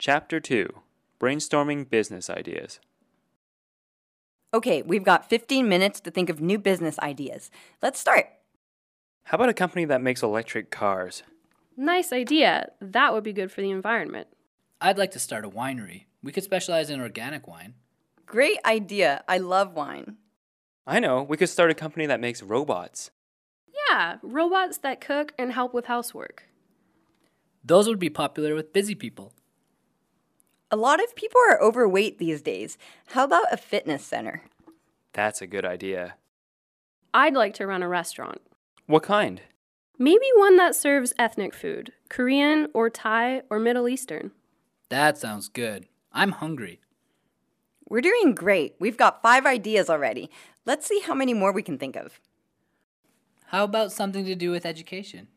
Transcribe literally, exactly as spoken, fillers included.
Chapter two. Brainstorming Business Ideas. Okay, we've got fifteen minutes to think of new business ideas. Let's start. How about a company that makes electric cars? Nice idea. That would be good for the environment. I'd like to start a winery. We could specialize in organic wine. Great idea. I love wine. I know, we could start a company that makes robots. Yeah, robots that cook and help with housework. Those would be popular with busy people. A lot of people are overweight these days. How about a fitness center? That's a good idea. I'd like to run a restaurant. What kind? Maybe one that serves ethnic food, Korean or Thai or Middle Eastern. That sounds good. I'm hungry. We're doing great. We've got five ideas already. Let's see how many more we can think of. How about something to do with education?